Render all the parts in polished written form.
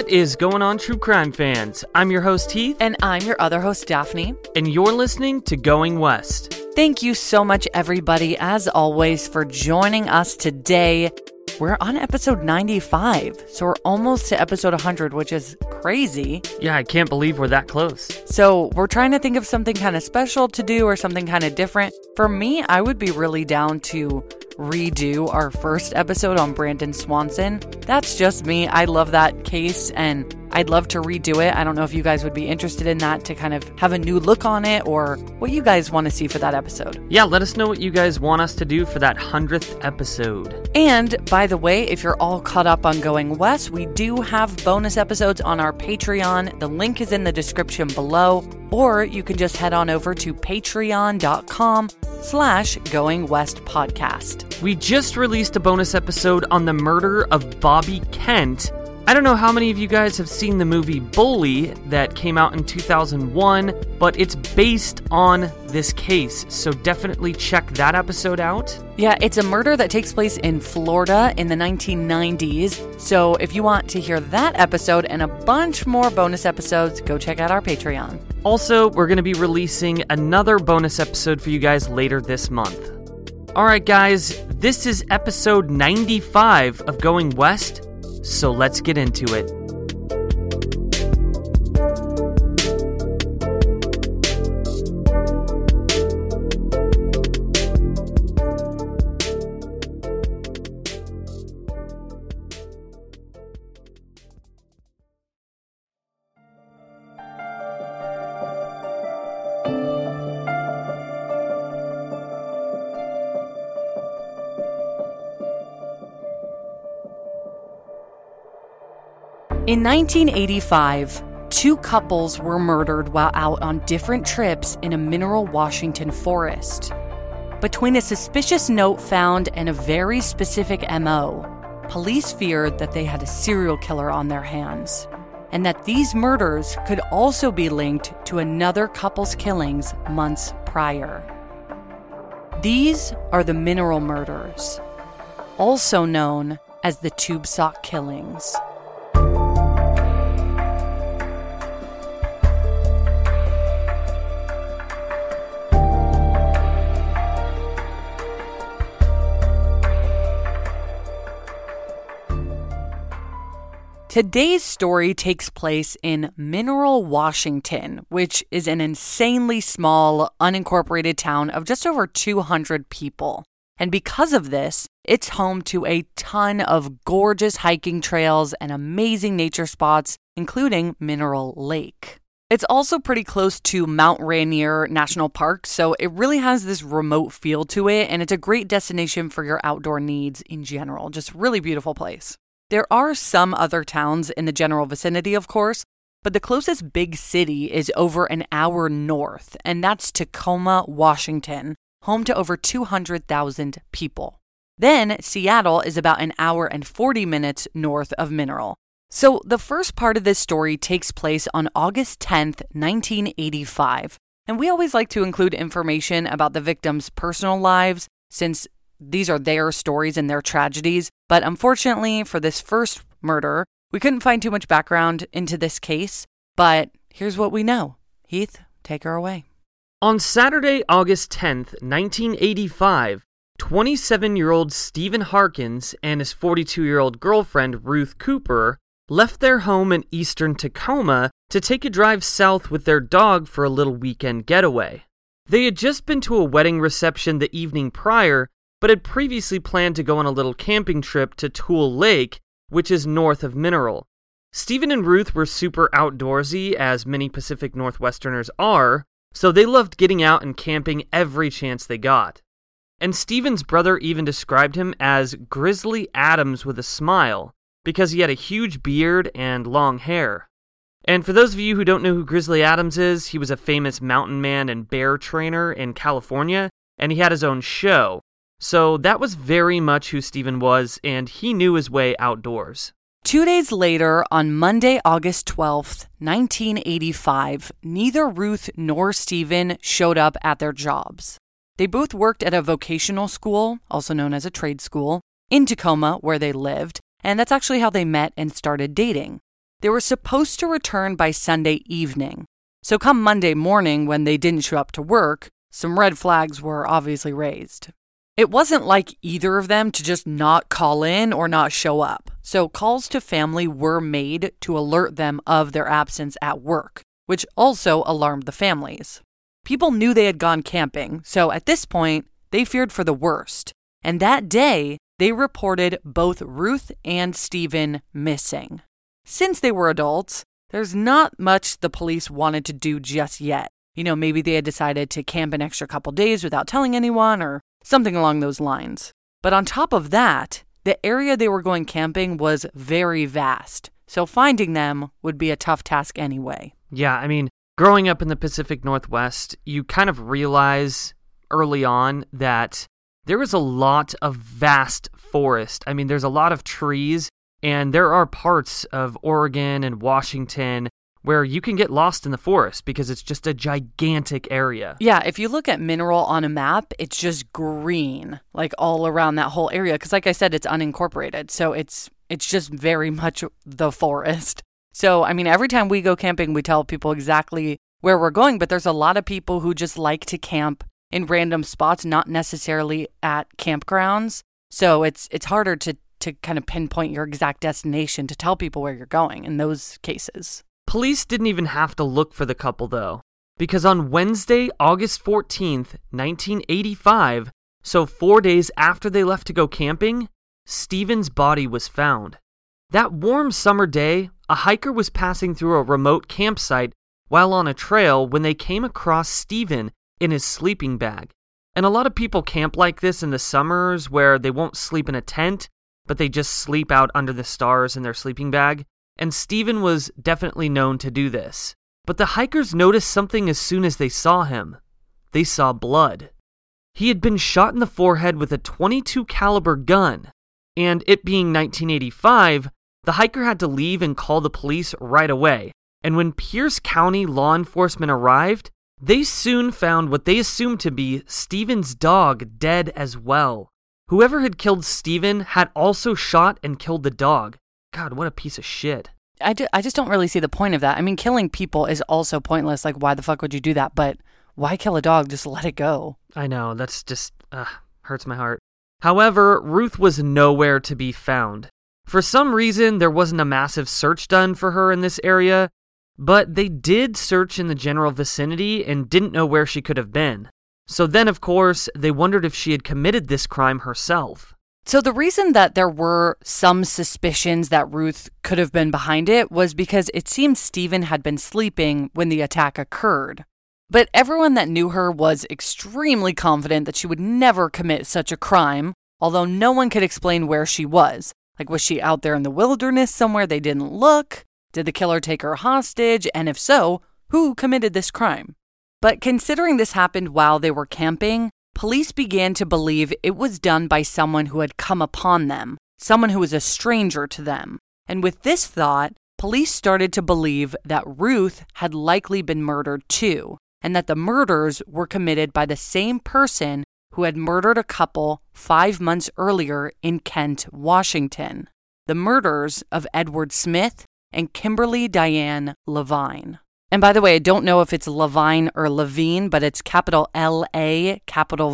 What is going on, true crime fans? I'm your host, Heath. And I'm your other host, Daphne. And you're listening to Going West. Thank you so much, everybody, as always, for joining us today. We're on episode 95, so we're almost to episode 100, which is crazy. Yeah, I can't believe we're that close. So we're trying to think of something kind of special to do or something kind of different. For me, I would be really down to redo our first episode on Brandon Swanson. That's just me. I love that case and I'd love to redo it. I don't know if you guys would be interested in that, to kind of have a new look on it, or what you guys want to see for that episode. Yeah, let us know what you guys want us to do for that 100th episode. And by the way, if you're all caught up on Going West, we do have bonus episodes on our Patreon. The link is in the description below, or you can just head on over to patreon.com/Going West Podcast. We just released a bonus episode on the murder of Bobby Kent. I don't know how many of you guys have seen the movie Bully that came out in 2001, but it's based on this case, so definitely check that episode out. Yeah, it's a murder that takes place in Florida in the 1990s, so if you want to hear that episode and a bunch more bonus episodes, go check out our Patreon. Also, we're going to be releasing another bonus episode for you guys later this month. Alright guys, this is episode 95 of Going West. So let's get into it. In 1985, two couples were murdered while out on different trips in a Mineral, Washington forest. Between a suspicious note found and a very specific MO, police feared that they had a serial killer on their hands, and that these murders could also be linked to another couple's killings months prior. These are the Mineral murders, also known as the Tube Sock killings. Today's story takes place in Mineral, Washington, which is an insanely small, unincorporated town of just over 200 people. And because of this, it's home to a ton of gorgeous hiking trails and amazing nature spots, including Mineral Lake. It's also pretty close to Mount Rainier National Park, so it really has this remote feel to it, and it's a great destination for your outdoor needs in general. Just really beautiful place. There are some other towns in the general vicinity, of course, but the closest big city is over an hour north, and that's Tacoma, Washington, home to over 200,000 people. Then Seattle is about an hour and 40 minutes north of Mineral. So the first part of this story takes place on August 10th, 1985, and we always like to include information about the victims' personal lives, since these are their stories and their tragedies, but unfortunately for this first murder, we couldn't find too much background into this case, but here's what we know. Heath, take her away. On Saturday, August 10th, 1985, 27-year-old Stephen Harkins and his 42-year-old girlfriend Ruth Cooper left their home in eastern Tacoma to take a drive south with their dog for a little weekend getaway. They had just been to a wedding reception the evening prior, but had previously planned to go on a little camping trip to Tule Lake, which is north of Mineral. Stephen and Ruth were super outdoorsy, as many Pacific Northwesterners are, so they loved getting out and camping every chance they got. And Stephen's brother even described him as Grizzly Adams with a smile, because he had a huge beard and long hair. And for those of you who don't know who Grizzly Adams is, he was a famous mountain man and bear trainer in California, and he had his own show. So that was very much who Stephen was, and he knew his way outdoors. 2 days later, on Monday, August 12th, 1985, neither Ruth nor Stephen showed up at their jobs. They both worked at a vocational school, also known as a trade school, in Tacoma, where they lived, and that's actually how they met and started dating. they were supposed to return by Sunday evening. So come Monday morning, when they didn't show up to work, some red flags were obviously raised. It wasn't like either of them to just not call in or not show up. So calls to family were made to alert them of their absence at work, which also alarmed the families. People knew they had gone camping, so at this point, they feared for the worst. And that day, they reported both Ruth and Stephen missing. Since they were adults, there's not much the police wanted to do just yet. Maybe they had decided to camp an extra couple days without telling anyone or something along those lines. But on top of that, the area they were going camping was very vast, so finding them would be a tough task anyway. Yeah, growing up in the Pacific Northwest, you kind of realize early on that there is a lot of vast forest. There's a lot of trees, and there are parts of Oregon and Washington where you can get lost in the forest because it's just a gigantic area. Yeah, if you look at Mineral on a map, it's just green, like all around that whole area. Because like I said, it's unincorporated, so it's just very much the forest. So, every time we go camping, we tell people exactly where we're going, but there's a lot of people who just like to camp in random spots, not necessarily at campgrounds. So it's harder to kind of pinpoint your exact destination to tell people where you're going in those cases. Police didn't even have to look for the couple, though, because on Wednesday, August 14th, 1985, so 4 days after they left to go camping, Stephen's body was found. That warm summer day, a hiker was passing through a remote campsite while on a trail when they came across Stephen in his sleeping bag. And a lot of people camp like this in the summers where they won't sleep in a tent, but they just sleep out under the stars in their sleeping bag. And Stephen was definitely known to do this. But the hikers noticed something as soon as they saw him. They saw blood. He had been shot in the forehead with a .22 caliber gun. And it being 1985, the hiker had to leave and call the police right away. And when Pierce County law enforcement arrived, they soon found what they assumed to be Stephen's dog dead as well. Whoever had killed Stephen had also shot and killed the dog. God, what a piece of shit. I just don't really see the point of that. Killing people is also pointless. Like, why the fuck would you do that? But why kill a dog? Just let it go. I know, that's just, hurts my heart. However, Ruth was nowhere to be found. For some reason, there wasn't a massive search done for her in this area, but they did search in the general vicinity and didn't know where she could have been. So then, of course, they wondered if she had committed this crime herself. So the reason that there were some suspicions that Ruth could have been behind it was because it seemed Stephen had been sleeping when the attack occurred. But everyone that knew her was extremely confident that she would never commit such a crime, although no one could explain where she was. Like, was she out there in the wilderness somewhere they didn't look? Did the killer take her hostage? And if so, who committed this crime? But considering this happened while they were camping, police began to believe it was done by someone who had come upon them, someone who was a stranger to them. And with this thought, police started to believe that Ruth had likely been murdered too, and that the murders were committed by the same person who had murdered a couple 5 months earlier in Kent, Washington. The murders of Edward Smith and Kimberly Diane Levine. And by the way, I don't know if it's Levine or Levine, but it's capital L-A, capital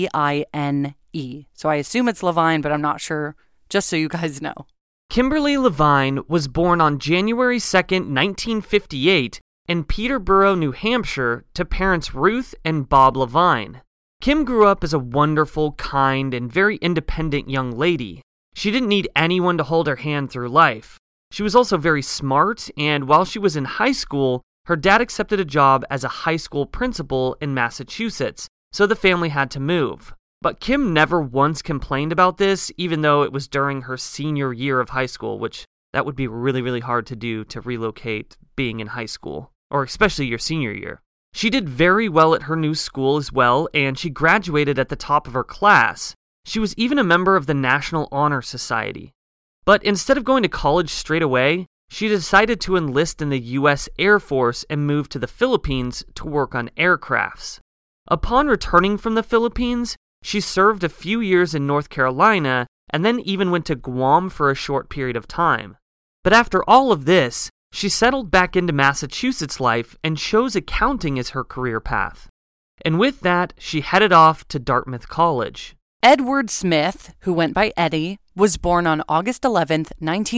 V-I-N-E. So I assume it's Levine, but I'm not sure, just so you guys know. Kimberly Levine was born on January 2nd, 1958, in Peterborough, New Hampshire, to parents Ruth and Bob Levine. Kim grew up as a wonderful, kind, and very independent young lady. She didn't need anyone to hold her hand through life. She was also very smart, and while she was in high school, her dad accepted a job as a high school principal in Massachusetts, so the family had to move. But Kim never once complained about this, even though it was during her senior year of high school, which that would be really, really hard to do, to relocate being in high school, or especially your senior year. She did very well at her new school as well, and she graduated at the top of her class. She was even a member of the National Honor Society. But instead of going to college straight away, she decided to enlist in the U.S. Air Force and move to the Philippines to work on aircrafts. Upon returning from the Philippines, she served a few years in North Carolina and then even went to Guam for a short period of time. But after all of this, she settled back into Massachusetts life and chose accounting as her career path. And with that, she headed off to Dartmouth College. Edward Smith, who went by Eddie, was born on August 11th,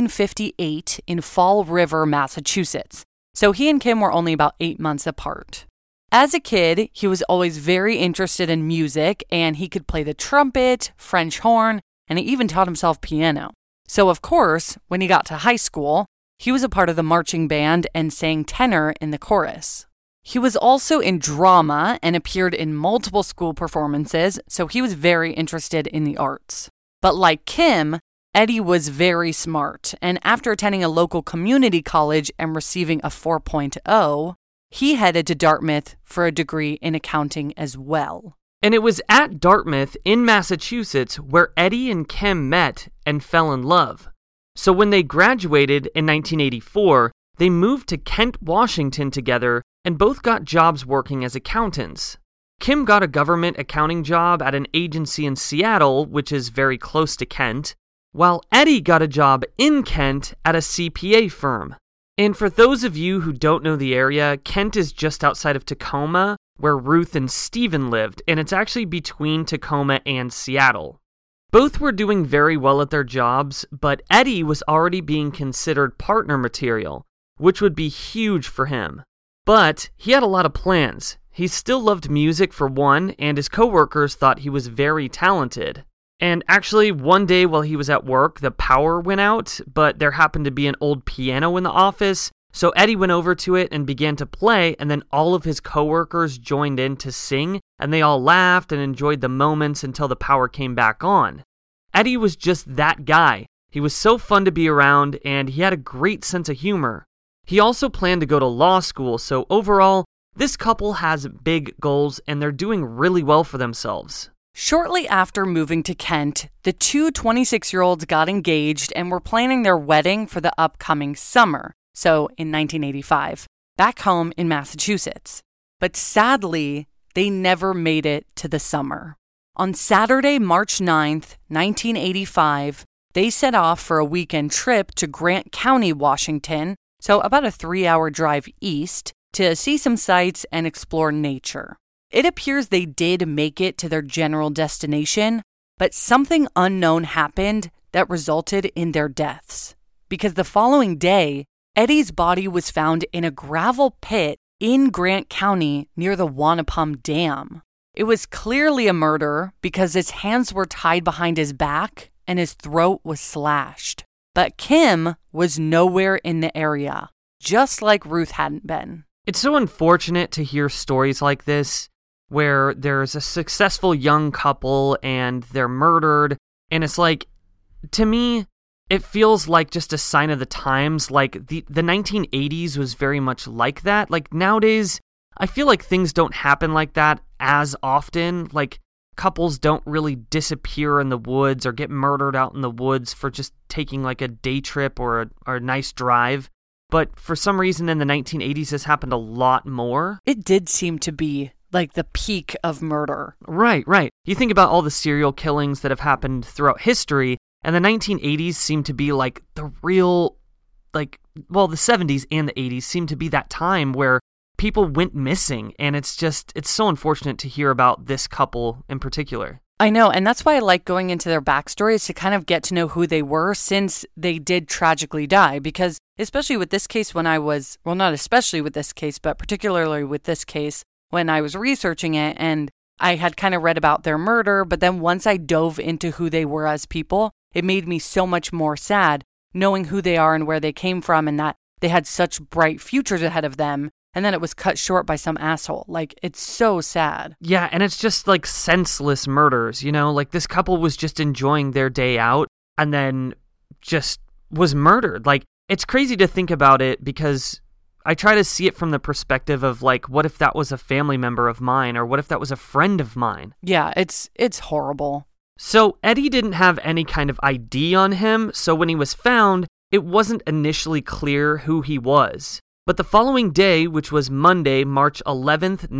1958 in Fall River, Massachusetts. So he and Kim were only about 8 months apart. As a kid, he was always very interested in music, and he could play the trumpet, French horn, and he even taught himself piano. So of course, when he got to high school, he was a part of the marching band and sang tenor in the chorus. He was also in drama and appeared in multiple school performances, so he was very interested in the arts. But like Kim, Eddie was very smart, and after attending a local community college and receiving a 4.0, he headed to Dartmouth for a degree in accounting as well. And it was at Dartmouth in Massachusetts where Eddie and Kim met and fell in love. So when they graduated in 1984, they moved to Kent, Washington together and both got jobs working as accountants. Kim got a government accounting job at an agency in Seattle, which is very close to Kent, while Eddie got a job in Kent at a CPA firm. And for those of you who don't know the area, Kent is just outside of Tacoma, where Ruth and Stephen lived, and it's actually between Tacoma and Seattle. Both were doing very well at their jobs, but Eddie was already being considered partner material, which would be huge for him. But he had a lot of plans. He still loved music for one, and his coworkers thought he was very talented. And actually, one day while he was at work, the power went out, but there happened to be an old piano in the office, so Eddie went over to it and began to play, and then all of his coworkers joined in to sing, and they all laughed and enjoyed the moments until the power came back on. Eddie was just that guy. He was so fun to be around, and he had a great sense of humor. He also planned to go to law school, so overall, this couple has big goals, and they're doing really well for themselves. Shortly after moving to Kent, the two 26-year-olds got engaged and were planning their wedding for the upcoming summer, so in 1985, back home in Massachusetts. But sadly, they never made it to the summer. On Saturday, March 9th, 1985, they set off for a weekend trip to Grant County, Washington, so about a 3-hour drive east, to see some sights and explore nature. It appears they did make it to their general destination, but something unknown happened that resulted in their deaths. Because the following day, Eddie's body was found in a gravel pit in Grant County near the Wanapum Dam. It was clearly a murder because his hands were tied behind his back and his throat was slashed. But Kim was nowhere in the area, just like Ruth hadn't been. It's so unfortunate to hear stories like this, where there's a successful young couple and they're murdered, and it's like, to me, it feels like just a sign of the times. Like the 1980s was very much like that. Like nowadays, I feel like things don't happen like that as often. Like couples don't really disappear in the woods or get murdered out in the woods for just taking like a day trip or a nice drive. But for some reason in the 1980s, this happened a lot more. It did seem to be like the peak of murder. Right. You think about all the serial killings that have happened throughout history, and the 1980s seem to be like the real, the 70s and the 80s seem to be that time where people went missing, and it's so unfortunate to hear about this couple in particular. I know, and that's why I like going into their backstories to kind of get to know who they were since they did tragically die, because especially with this case not especially with this case, but particularly with this case, when I was researching it and I had kind of read about their murder, but then once I dove into who they were as people, it made me so much more sad knowing who they are and where they came from and that they had such bright futures ahead of them, and then it was cut short by some asshole. Like, it's so sad. Yeah, and it's just like senseless murders, like this couple was just enjoying their day out and then just was murdered. Like, it's crazy to think about it because I try to see it from the perspective of like, what if that was a family member of mine, or what if that was a friend of mine? Yeah, it's horrible. So Eddie didn't have any kind of ID on him, so when he was found, it wasn't initially clear who he was. But the following day, which was Monday, March 11th,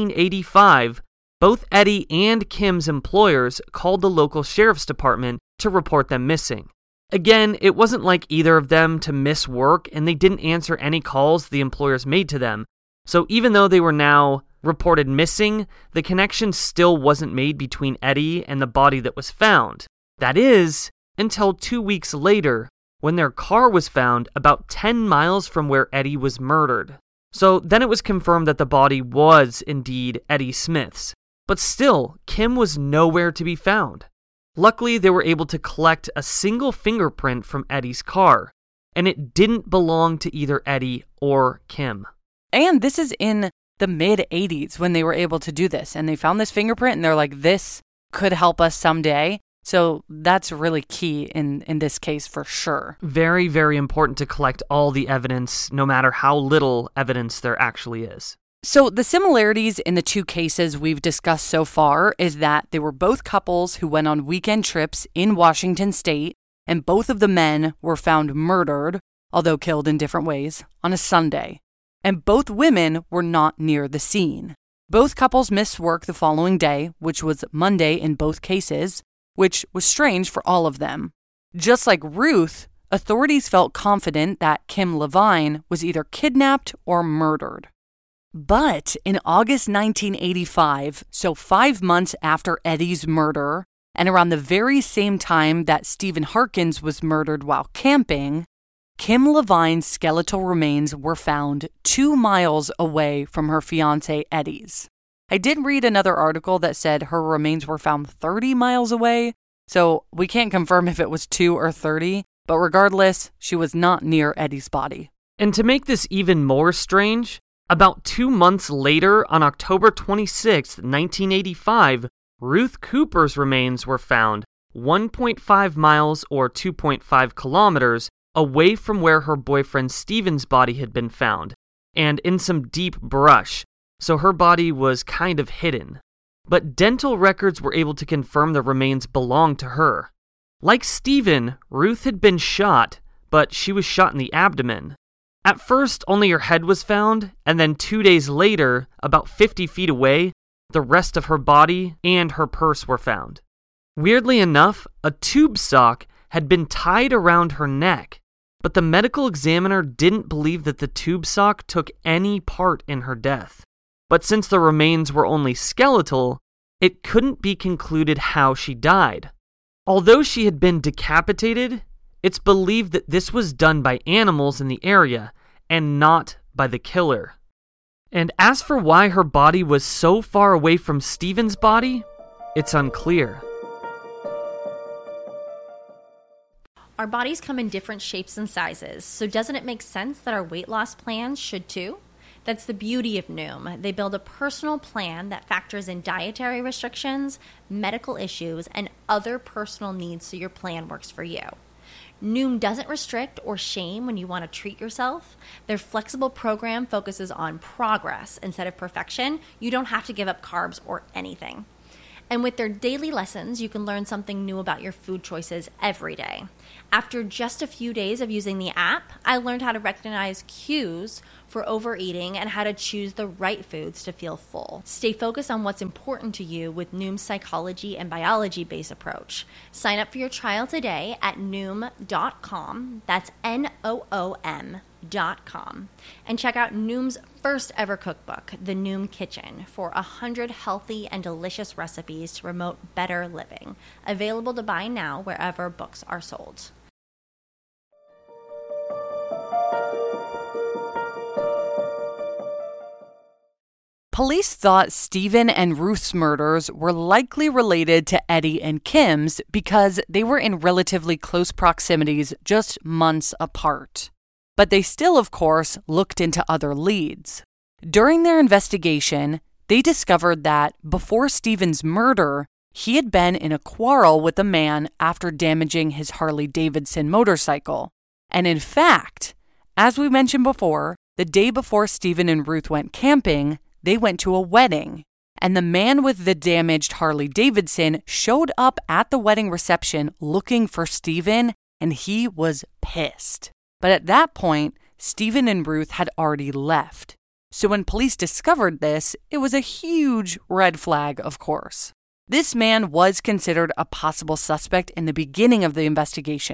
1985, both Eddie and Kim's employers called the local sheriff's department to report them missing. Again, it wasn't like either of them to miss work, and they didn't answer any calls the employers made to them. So even though they were now reported missing, the connection still wasn't made between Eddie and the body that was found. That is, until 2 weeks later, when their car was found about 10 miles from where Eddie was murdered. So then it was confirmed that the body was indeed Eddie Smith's. But still, Kim was nowhere to be found. Luckily, they were able to collect a single fingerprint from Eddie's car, and it didn't belong to either Eddie or Kim. And this is in the mid-'80s when they were able to do this, and they found this fingerprint, and they're like, this could help us someday. So that's really key in this case for sure. Very, very important to collect all the evidence, no matter how little evidence there actually is. So the similarities in the two cases we've discussed so far is that they were both couples who went on weekend trips in Washington state, and both of the men were found murdered, although killed in different ways, on a Sunday. And both women were not near the scene. Both couples missed work the following day, which was Monday in both cases, which was strange for all of them. Just like Ruth, authorities felt confident that Kim Levine was either kidnapped or murdered. But in August 1985, so 5 months after Eddie's murder, and around the very same time that Stephen Harkins was murdered while camping, Kim Levine's skeletal remains were found 2 miles away from her fiancé Eddie's. I did read another article that said her remains were found 30 miles away, so we can't confirm if it was 2 or 30, but regardless, she was not near Eddie's body. And to make this even more strange, about 2 months later, on October 26, 1985, Ruth Cooper's remains were found 1.5 miles or 2.5 kilometers away from where her boyfriend Stephen's body had been found, and in some deep brush, so her body was kind of hidden. But dental records were able to confirm the remains belonged to her. Like Stephen, Ruth had been shot, but she was shot in the abdomen. At first, only her head was found, and then 2 days later, about 50 feet away, the rest of her body and her purse were found. Weirdly enough, a tube sock had been tied around her neck, but the medical examiner didn't believe that the tube sock took any part in her death. But since the remains were only skeletal, it couldn't be concluded how she died. Although she had been decapitated, it's believed that this was done by animals in the area and not by the killer. And as for why her body was so far away from Stephen's body, it's unclear. Our bodies come in different shapes and sizes, so doesn't it make sense that our weight loss plans should too? That's the beauty of Noom. They build a personal plan that factors in dietary restrictions, medical issues, and other personal needs so your plan works for you. Noom doesn't restrict or shame when you want to treat yourself. Their flexible program focuses on progress instead of perfection. You don't have to give up carbs or anything. And with their daily lessons, you can learn something new about your food choices every day. After just a few days of using the app, I learned how to recognize cues for overeating and how to choose the right foods to feel full. Stay focused on what's important to you with Noom's psychology and biology-based approach. Sign up for your trial today at Noom.com. That's Noom.com. And check out Noom's first ever cookbook, The Noom Kitchen, for 100 healthy and delicious recipes to promote better living. Available to buy now wherever books are sold. Police thought Stephen and Ruth's murders were likely related to Eddie and Kim's because they were in relatively close proximities just months apart. But they still, of course, looked into other leads. During their investigation, they discovered that before Stephen's murder, he had been in a quarrel with a man after damaging his Harley-Davidson motorcycle. And in fact, as we mentioned before, the day before Stephen and Ruth went camping, they went to a wedding, and the man with the damaged Harley-Davidson showed up at the wedding reception looking for Stephen, and he was pissed. But at that point, Stephen and Ruth had already left. So when police discovered this, it was a huge red flag, of course. This man was considered a possible suspect in the beginning of the investigation,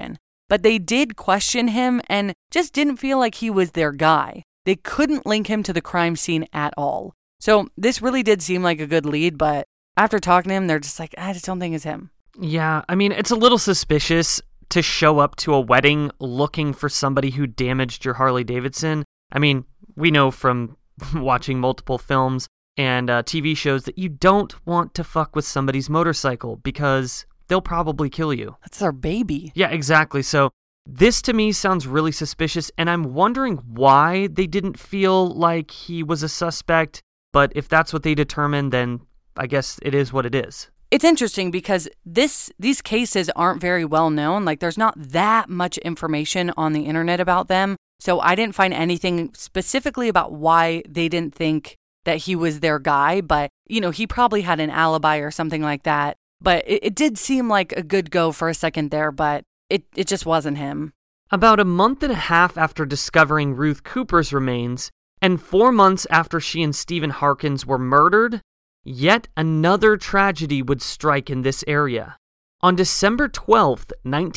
but they did question him and just didn't feel like he was their guy. They couldn't link him to the crime scene at all. So this really did seem like a good lead, but after talking to him, they're just like, I just don't think it's him. Yeah, I mean, it's a little suspicious to show up to a wedding looking for somebody who damaged your Harley Davidson. I mean, we know from watching multiple films and TV shows that you don't want to fuck with somebody's motorcycle because they'll probably kill you. That's our baby. Yeah, exactly. So this to me sounds really suspicious, and I'm wondering why they didn't feel like he was a suspect, but if that's what they determined, then I guess it is what it is. It's interesting because these cases aren't very well known. Like, there's not that much information on the internet about them. So I didn't find anything specifically about why they didn't think that he was their guy. But, he probably had an alibi or something like that. But it did seem like a good go for a second there, but it just wasn't him. About a month and a half after discovering Ruth Cooper's remains, and 4 months after she and Stephen Harkins were murdered, yet another tragedy would strike in this area. On December 12th,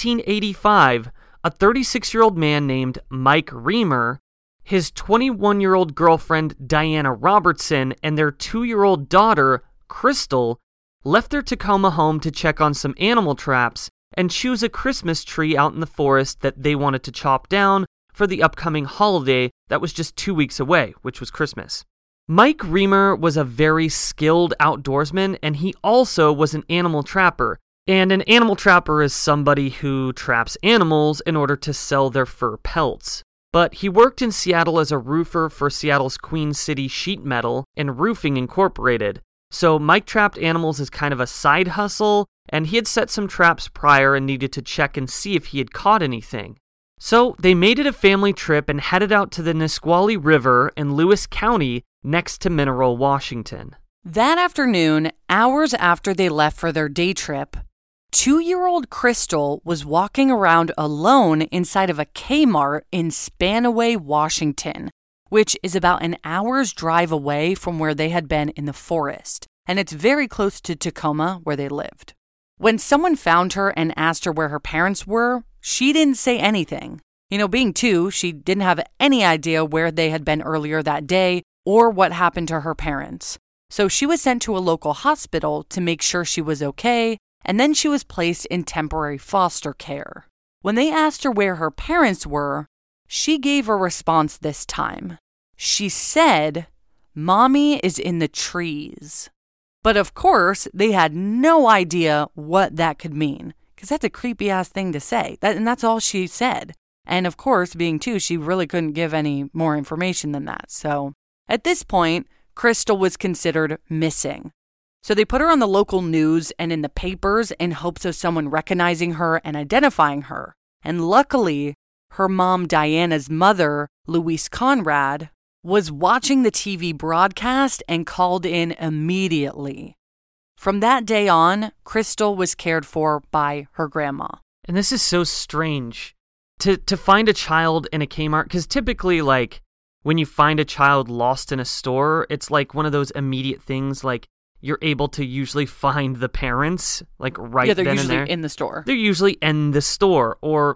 1985, a 36-year-old man named Mike Reamer, his 21-year-old girlfriend Diana Robertson, and their 2-year-old daughter, Crystal, left their Tacoma home to check on some animal traps and choose a Christmas tree out in the forest that they wanted to chop down for the upcoming holiday that was just 2 weeks away, which was Christmas. Mike Reamer was a very skilled outdoorsman, and he also was an animal trapper. And an animal trapper is somebody who traps animals in order to sell their fur pelts. But he worked in Seattle as a roofer for Seattle's Queen City Sheet Metal and Roofing Incorporated. So Mike trapped animals as kind of a side hustle, and he had set some traps prior and needed to check and see if he had caught anything. So they made it a family trip and headed out to the Nisqually River in Lewis County next to Mineral, Washington. That afternoon, hours after they left for their day trip, 2-year-old Crystal was walking around alone inside of a Kmart in Spanaway, Washington, which is about an hour's drive away from where they had been in the forest, and it's very close to Tacoma, where they lived. When someone found her and asked her where her parents were, she didn't say anything. Being 2, she didn't have any idea where they had been earlier that day or what happened to her parents. So she was sent to a local hospital to make sure she was okay, and then she was placed in temporary foster care. When they asked her where her parents were, she gave a response this time. She said, "Mommy is in the trees." But of course, they had no idea what that could mean, because that's a creepy-ass thing to say. And that's all she said. And of course, being 2, she really couldn't give any more information than that. So at this point, Crystal was considered missing. So they put her on the local news and in the papers in hopes of someone recognizing her and identifying her. And luckily, her mom, Diana's mother, Louise Conrad, was watching the TV broadcast and called in immediately. From that day on, Crystal was cared for by her grandma. And this is so strange. To find a child in a Kmart, because typically, like, when you find a child lost in a store, it's like one of those immediate things, like, you're able to usually find the parents, like, right then and there. Yeah, they're usually in the store. They're usually in the store, or,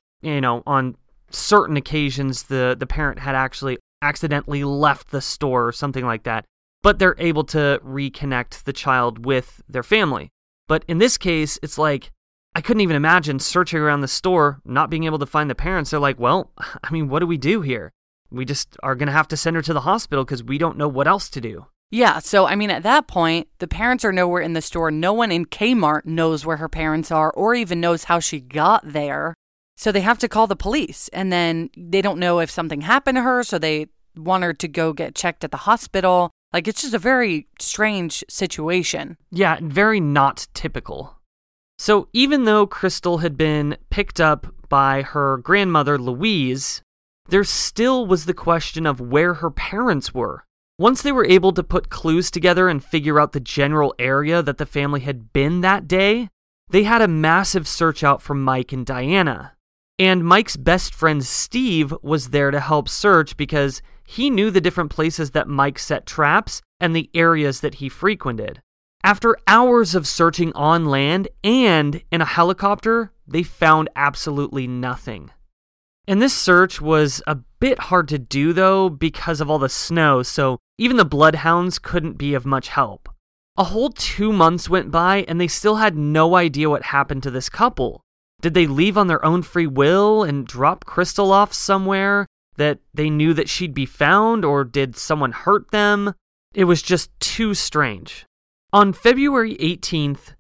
on certain occasions, the parent had actually accidentally left the store or something like that, but they're able to reconnect the child with their family. But in this case, it's like, I couldn't even imagine searching around the store, not being able to find the parents. They're like, well, I mean, what do we do here? We just are going to have to send her to the hospital because we don't know what else to do. Yeah, so I mean, at that point, the parents are nowhere in the store. No one in Kmart knows where her parents are or even knows how she got there. So they have to call the police, and then they don't know if something happened to her, so they want her to go get checked at the hospital. Like, it's just a very strange situation. Yeah, very not typical. So even though Crystal had been picked up by her grandmother, Louise, there still was the question of where her parents were. Once they were able to put clues together and figure out the general area that the family had been that day, they had a massive search out for Mike and Diana. And Mike's best friend Steve was there to help search because he knew the different places that Mike set traps and the areas that he frequented. After hours of searching on land and in a helicopter, they found absolutely nothing. And this search was a bit hard to do, though, because of all the snow, so even the bloodhounds couldn't be of much help. A whole 2 months went by, and they still had no idea what happened to this couple. Did they leave on their own free will and drop Crystal off somewhere that they knew that she'd be found, or did someone hurt them? It was just too strange. On February 18th,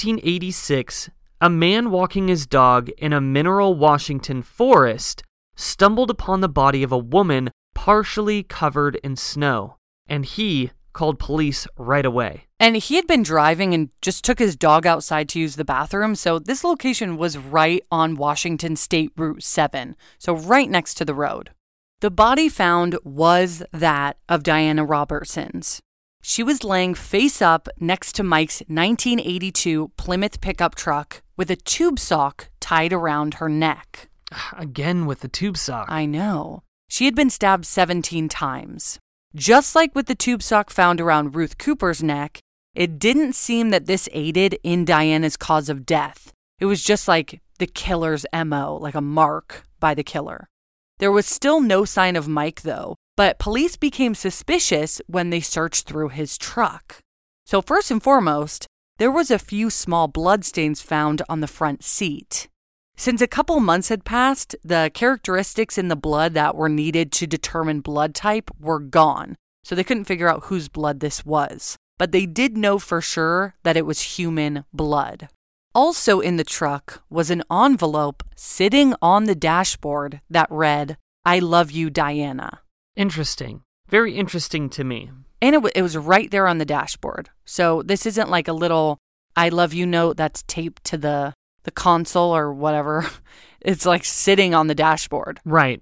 1986, a man walking his dog in a Mineral, Washington forest stumbled upon the body of a woman partially covered in snow, and he called police right away. And he had been driving and just took his dog outside to use the bathroom, so this location was right on Washington State Route 7, so right next to the road. The body found was that of Diana Robertson's. She was laying face up next to Mike's 1982 Plymouth pickup truck with a tube sock tied around her neck. Again with the tube sock. I know. She had been stabbed 17 times. Just like with the tube sock found around Ruth Cooper's neck, it didn't seem that this aided in Diana's cause of death. It was just like the killer's MO, like a mark by the killer. There was still no sign of Mike, though, but police became suspicious when they searched through his truck. So first and foremost, there was a few small bloodstains found on the front seat. Since a couple months had passed, the characteristics in the blood that were needed to determine blood type were gone, so they couldn't figure out whose blood this was. But they did know for sure that it was human blood. Also in the truck was an envelope sitting on the dashboard that read, "I love you, Diana." Interesting. Very interesting to me. And it was right there on the dashboard. So this isn't like a little "I love you" note that's taped to the console or whatever. It's like sitting on the dashboard. Right.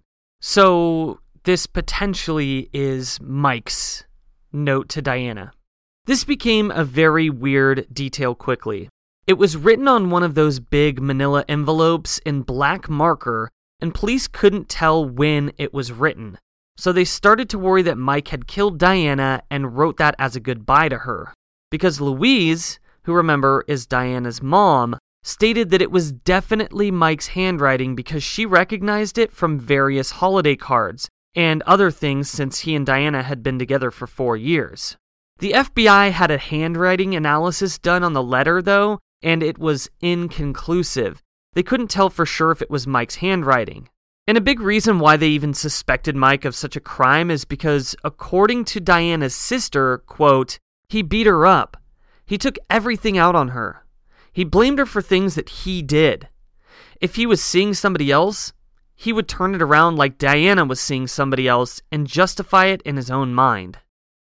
So this potentially is Mike's note to Diana. This became a very weird detail quickly. It was written on one of those big manila envelopes in black marker, and police couldn't tell when it was written. So they started to worry that Mike had killed Diana and wrote that as a goodbye to her. Because Louise, who remember is Diana's mom, stated that it was definitely Mike's handwriting because she recognized it from various holiday cards and other things since he and Diana had been together for 4 years. The FBI had a handwriting analysis done on the letter, though, and it was inconclusive. They couldn't tell for sure if it was Mike's handwriting. And a big reason why they even suspected Mike of such a crime is because, according to Diana's sister, quote, "He beat her up. He took everything out on her. He blamed her for things that he did. If he was seeing somebody else, he would turn it around like Diana was seeing somebody else and justify it in his own mind."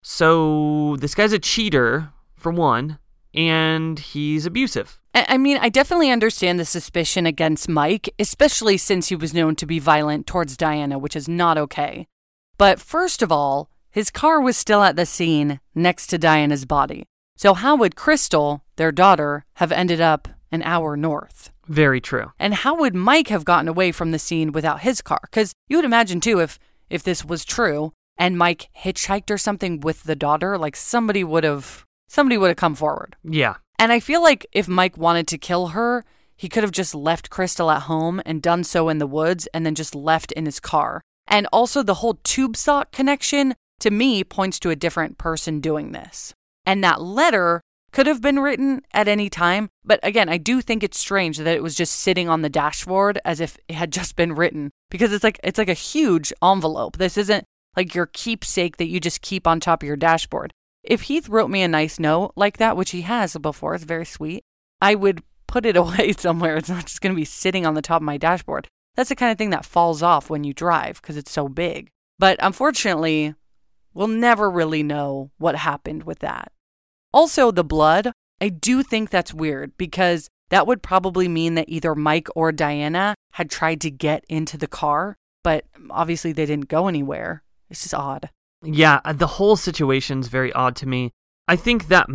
So this guy's a cheater, for one, and he's abusive. I mean, I definitely understand the suspicion against Mike, especially since he was known to be violent towards Diana, which is not okay. But first of all, his car was still at the scene next to Diana's body. So how would Crystal, their daughter, have ended up an hour north? Very true. And how would Mike have gotten away from the scene without his car? Because you would imagine, too, if this was true and Mike hitchhiked or something with the daughter, like somebody would have come forward. Yeah. And I feel like if Mike wanted to kill her, he could have just left Crystal at home and done so in the woods and then just left in his car. And also the whole tube sock connection, to me, points to a different person doing this. And that letter could have been written at any time. But again, I do think it's strange that it was just sitting on the dashboard as if it had just been written. Because it's like a huge envelope. This isn't like your keepsake that you just keep on top of your dashboard. If Heath wrote me a nice note like that, which he has before, it's very sweet, I would put it away somewhere. It's not just going to be sitting on the top of my dashboard. That's the kind of thing that falls off when you drive because it's so big. But unfortunately, we'll never really know what happened with that. Also, the blood, I do think that's weird because that would probably mean that either Mike or Diana had tried to get into the car, but obviously they didn't go anywhere. It's just odd. Yeah, the whole situation's very odd to me. I think the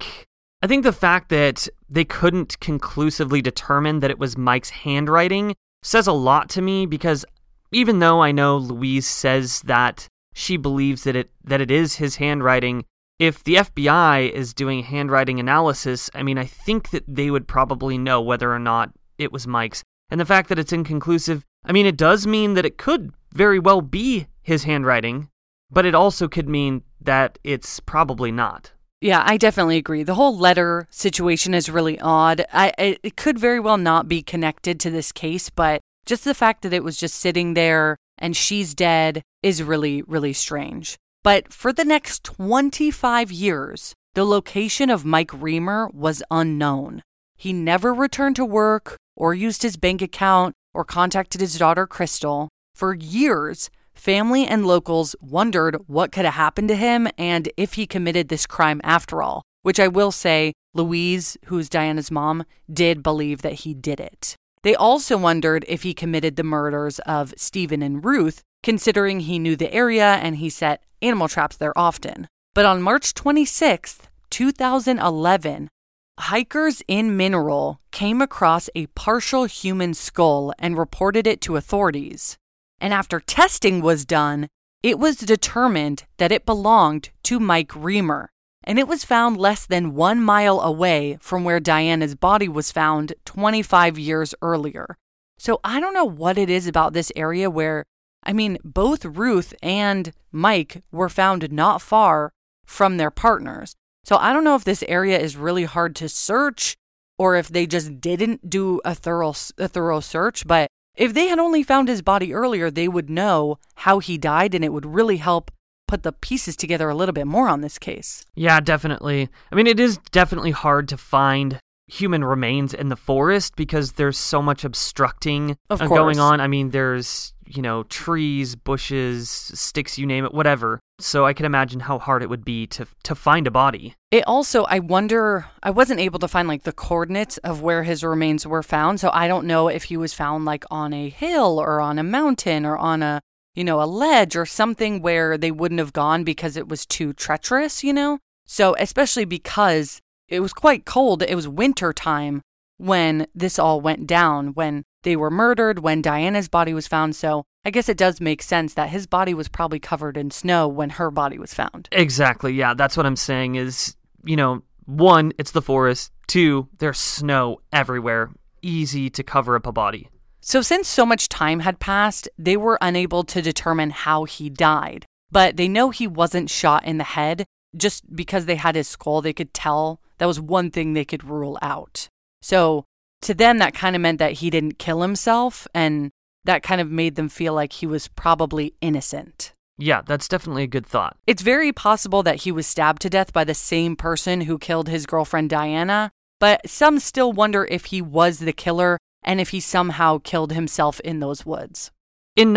fact that they couldn't conclusively determine that it was Mike's handwriting says a lot to me because even though I know Louise says that she believes that it is his handwriting, if the FBI is doing handwriting analysis, I mean, I think that they would probably know whether or not it was Mike's. And the fact that it's inconclusive, I mean, it does mean that it could very well be his handwriting, but it also could mean that it's probably not. Yeah, I definitely agree. The whole letter situation is really odd. It could very well not be connected to this case, but just the fact that it was just sitting there and she's dead is really, really strange. But for the next 25 years, the location of Mike Reamer was unknown. He never returned to work or used his bank account or contacted his daughter, Crystal. For years, family and locals wondered what could have happened to him and if he committed this crime after all, which I will say, Louise, who's Diana's mom, did believe that he did it. They also wondered if he committed the murders of Stephen and Ruth, considering he knew the area and he set animal traps there often. But on March 26th, 2011, hikers in Mineral came across a partial human skull and reported it to authorities. And after testing was done, it was determined that it belonged to Mike Reamer, and it was found less than 1 mile away from where Diana's body was found 25 years earlier. So I don't know what it is about this area where, I mean, both Ruth and Mike were found not far from their partners. So I don't know if this area is really hard to search or if they just didn't do a thorough search, but if they had only found his body earlier, they would know how he died, and it would really help put the pieces together a little bit more on this case. Yeah, definitely. I mean, it is definitely hard to find human remains in the forest because there's so much obstructing going on. I mean, there's, trees, bushes, sticks, you name it, whatever. So I can imagine how hard it would be to find a body. It also, I wonder, I wasn't able to find the coordinates of where his remains were found. So I don't know if he was found on a hill or on a mountain or on a ledge or something where they wouldn't have gone because it was too treacherous, So especially because it was quite cold, it was winter time when this all went down, when they were murdered, when Diana's body was found. So I guess it does make sense that his body was probably covered in snow when her body was found. Exactly, yeah. That's what I'm saying is, one, it's the forest. Two, there's snow everywhere. Easy to cover up a body. So since so much time had passed, they were unable to determine how he died. But they know he wasn't shot in the head. Just because they had his skull, they could tell. That was one thing they could rule out. So to them, that kind of meant that he didn't kill himself, and that kind of made them feel like he was probably innocent. Yeah, that's definitely a good thought. It's very possible that he was stabbed to death by the same person who killed his girlfriend Diana, but some still wonder if he was the killer and if he somehow killed himself in those woods. In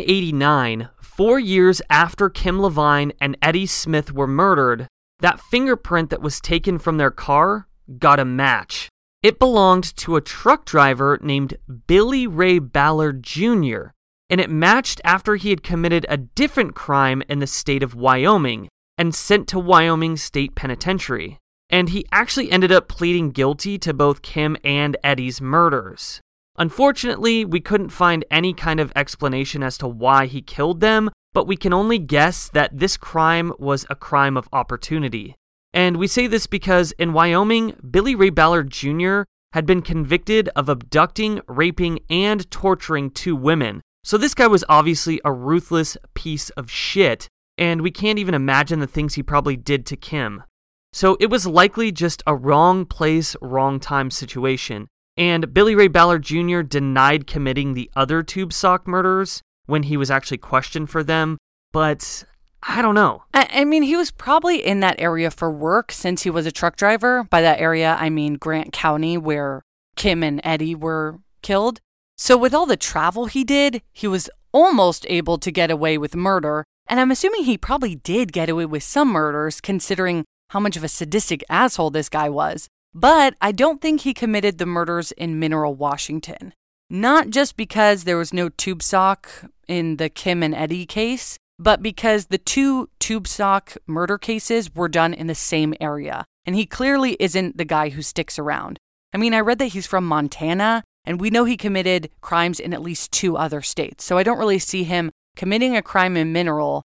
1989, 4 years after Kim Levine and Eddie Smith were murdered, that fingerprint that was taken from their car got a match. It belonged to a truck driver named Billy Ray Ballard Jr., and it matched after he had committed a different crime in the state of Wyoming and sent to Wyoming State Penitentiary. And he actually ended up pleading guilty to both Kim and Eddie's murders. Unfortunately, we couldn't find any kind of explanation as to why he killed them, but we can only guess that this crime was a crime of opportunity. And we say this because in Wyoming, Billy Ray Ballard Jr. had been convicted of abducting, raping, and torturing 2 women. So this guy was obviously a ruthless piece of shit, and we can't even imagine the things he probably did to Kim. So it was likely just a wrong place, wrong time situation. And Billy Ray Ballard Jr. denied committing the other tube sock murders when he was actually questioned for them, but I don't know. I mean, he was probably in that area for work since he was a truck driver. By that area, I mean Grant County, where Kim and Eddie were killed. So with all the travel he did, he was almost able to get away with murder. And I'm assuming he probably did get away with some murders, considering how much of a sadistic asshole this guy was. But I don't think he committed the murders in Mineral, Washington. Not just because there was no tube sock in the Kim and Eddie case, but because the 2 tube sock murder cases were done in the same area. And he clearly isn't the guy who sticks around. I mean, I read that he's from Montana, and we know he committed crimes in at least 2 other states. So I don't really see him committing a crime in Mineral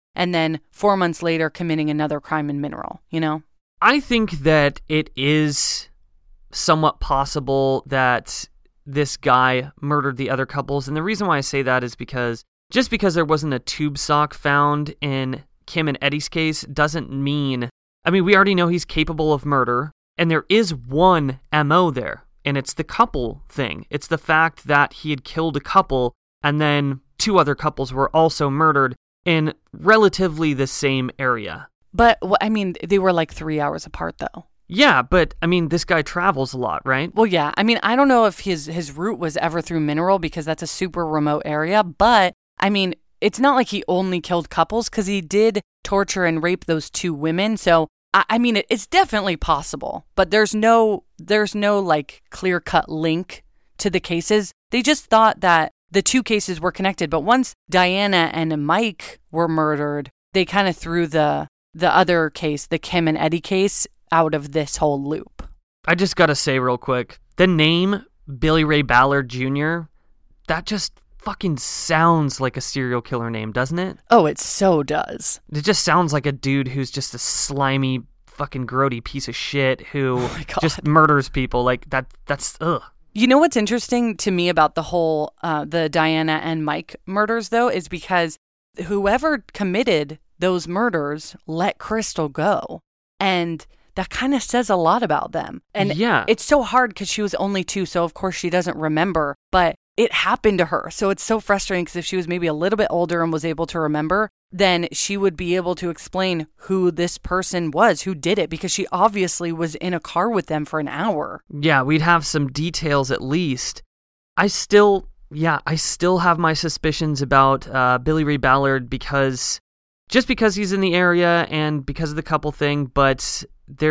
and then 4 months later committing another crime in Mineral, you know? I think that it is somewhat possible that this guy murdered the other couples. And the reason why I say that is because just because there wasn't a tube sock found in Kim and Eddie's case doesn't mean... I mean, we already know he's capable of murder, and there is one MO there, and it's the couple thing. It's the fact that he had killed a couple, and then 2 other couples were also murdered in relatively the same area. But, I mean, they were like 3 hours apart, though. Yeah, but, I mean, this guy travels a lot, right? Well, yeah. I mean, I don't know if his route was ever through Mineral because that's a super remote area, but, I mean, it's not like he only killed couples because he did torture and rape those 2 women. So, I mean, it's definitely possible, but there's no like clear-cut link to the cases. They just thought that the 2 cases were connected, but once Diana and Mike were murdered, they kind of threw the other case, the Kim and Eddie case, out of this whole loop. I just gotta say real quick, the name Billy Ray Ballard Jr., that just fucking sounds like a serial killer name, doesn't it? Oh, it so does. It just sounds like a dude who's just a slimy, fucking grody piece of shit who just murders people. Like, that's ugh. You know what's interesting to me about the whole, the Diana and Mike murders, though, is because whoever committed those murders let Crystal go. And that kind of says a lot about them. And yeah, it's so hard because she was only 2, so of course she doesn't remember. But it happened to her. So it's so frustrating because if she was maybe a little bit older and was able to remember, then she would be able to explain who this person was, who did it, because she obviously was in a car with them for an hour. Yeah, we'd have some details at least. I still have my suspicions about Billy Ray Ballard because he's in the area and because of the couple thing, but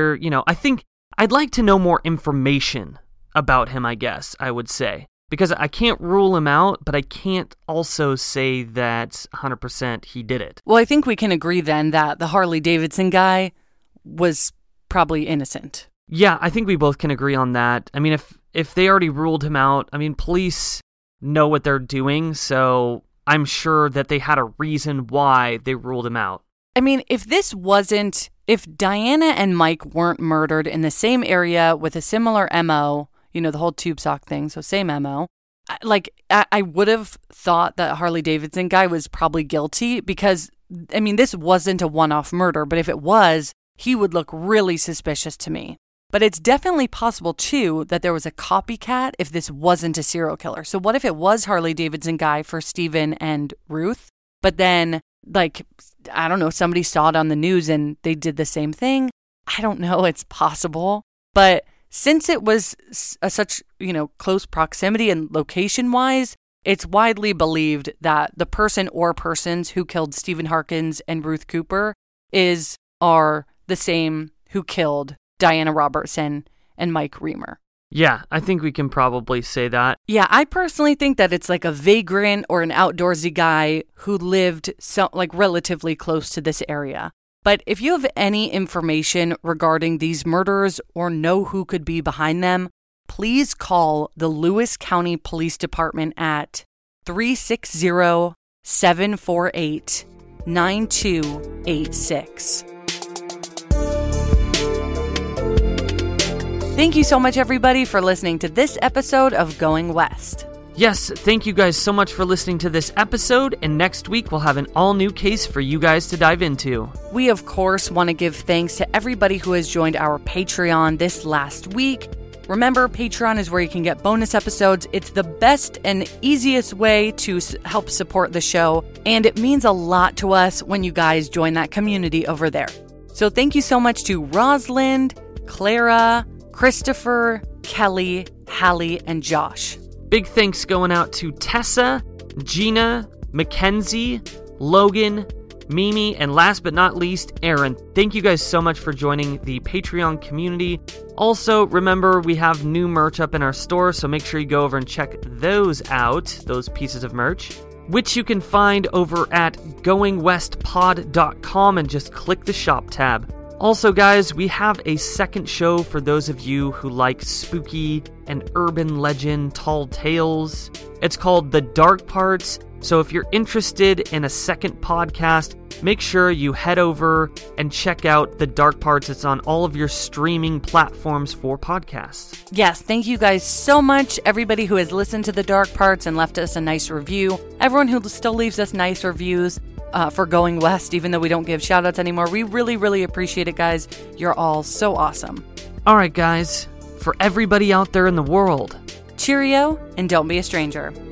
I think I'd like to know more information about him, I guess, I would say. Because I can't rule him out, but I can't also say that 100% he did it. Well, I think we can agree then that the Harley Davidson guy was probably innocent. Yeah, I think we both can agree on that. I mean, if they already ruled him out, I mean, police know what they're doing, so I'm sure that they had a reason why they ruled him out. I mean, if Diana and Mike weren't murdered in the same area with a similar MO, you know, the whole tube sock thing, so same MO. Like, I would have thought that Harley Davidson guy was probably guilty because, I mean, this wasn't a one-off murder, but if it was, he would look really suspicious to me. But it's definitely possible, too, that there was a copycat if this wasn't a serial killer. So what if it was Harley Davidson guy for Stephen and Ruth, but then, like, I don't know, somebody saw it on the news and they did the same thing? I don't know, it's possible. But since it was such, close proximity and location-wise, it's widely believed that the person or persons who killed Stephen Harkins and Ruth Cooper are the same who killed Diana Robertson and Mike Reamer. Yeah, I think we can probably say that. Yeah, I personally think that it's like a vagrant or an outdoorsy guy who lived relatively close to this area. But if you have any information regarding these murders or know who could be behind them, please call the Lewis County Police Department at 360-748-9286. Thank you so much, everybody, for listening to this episode of Going West. Yes, thank you guys so much for listening to this episode, and next week we'll have an all-new case for you guys to dive into. We, of course, want to give thanks to everybody who has joined our Patreon this last week. Remember, Patreon is where you can get bonus episodes. It's the best and easiest way to help support the show, and it means a lot to us when you guys join that community over there. So thank you so much to Rosalind, Clara, Christopher, Kelly, Hallie, and Josh. Big thanks going out to Tessa, Gina, Mackenzie, Logan, Mimi, and last but not least, Aaron. Thank you guys so much for joining the Patreon community. Also, remember, we have new merch up in our store, so make sure you go over and check those out, those pieces of merch, which you can find over at goingwestpod.com and just click the shop tab. Also, guys, we have a second show for those of you who like spooky and urban legend tall tales. It's called The Dark Parts, so if you're interested in a second podcast, make sure you head over and check out The Dark Parts. It's on all of your streaming platforms for podcasts. Yes, thank you guys so much, everybody who has listened to The Dark Parts and left us a nice review, everyone who still leaves us nice reviews. For Going West, even though we don't give shoutouts anymore. We really, really appreciate it, guys. You're all so awesome. All right, guys, for everybody out there in the world, cheerio and don't be a stranger.